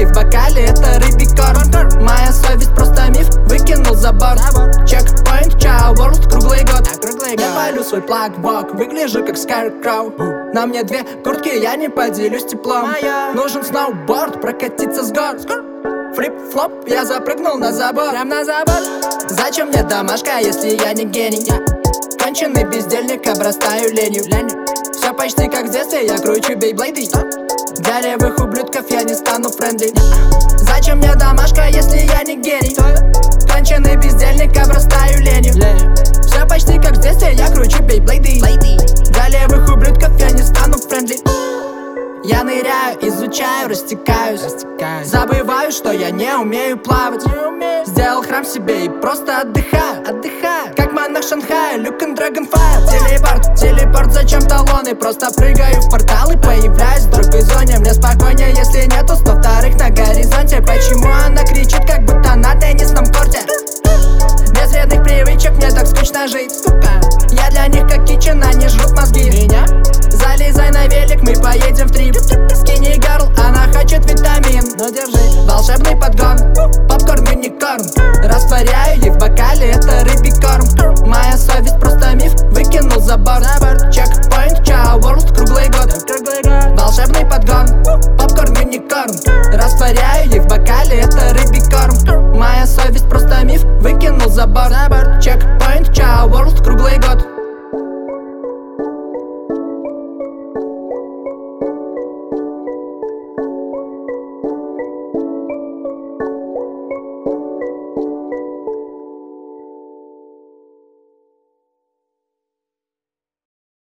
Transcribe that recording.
ей в бокале это рыбий корм. Моя совесть просто миф, выкинул за борт. Чекпоинт, чао, ворлд, круглый год. Я палю свой плаг-вок, выгляжу как Scarecrow. На мне две куртки, я не поделюсь теплом. Нужен сноуборд, прокатиться с гор. Флип-флоп, я запрыгнул на забор. Прям на забор. Зачем мне домашка, если я не гений? Конченый бездельник, обрастаю ленью. Все почти как в детстве, я кручу бейблейды. Для левых ублюдков я не стану френдли. Зачем мне домашка, если я не гений? Конченый бездельник, обрастаю ленью. Все почти как в детстве, я кручу бейблейды. Для левых ублюдков я не стану френдли. Я ныряю, изучаю, растекаюсь. Забываю, что я не умею плавать. Сделал храм себе и просто отдыхаю. Как монах Шанхая, Люк и Dragonfire. Телепорт, зачем талоны? Просто прыгаю в портал и появляюсь в другой зоне. Мне спокойнее, если нету 102-х на горизонте. Почему она кричит, как будто на теннисном корте? Без вредных привычек мне так скучно жить. Я для них как кичен, они жрут мозги. Меня? Залезай на велик, мы поедем в трип. Скини гарл, она хочет витамин. Ну держи, волшебный подгон, попкорн, юникорн. Растворяю ей в бокале, это рыбий корм. Моя совесть просто миф, выкинул за борт. Чекпоинт, чао, ворлд, круглый год. Волшебный подгон, попкорн, юникорн. Растворяю ей в бокале, это рыбий корм. Моя совесть просто миф, выкинул за борт.